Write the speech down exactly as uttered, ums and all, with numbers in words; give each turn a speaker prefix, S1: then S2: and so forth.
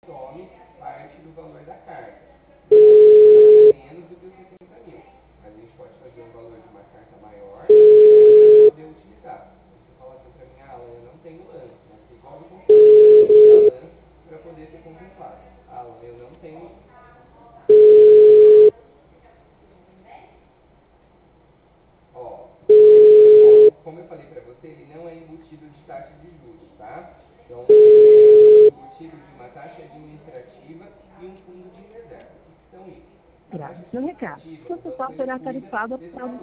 S1: tome parte do valor da carta. Menos do que os setenta mil. A gente pode fazer um valor de uma carta maior para poder utilizar. Você fala assim para mim, ah, Alan, eu não tenho lance, mas tem igual do computador para poder ser contemplado. Alan, eu não tenho. Ó, como eu falei para você, ele não é embutido de taxa de juros, tá? Então, é embutido de uma taxa administrativa e um fundo de reserva. O que são isso?
S2: Grave seu recado. Seu total será tarifado para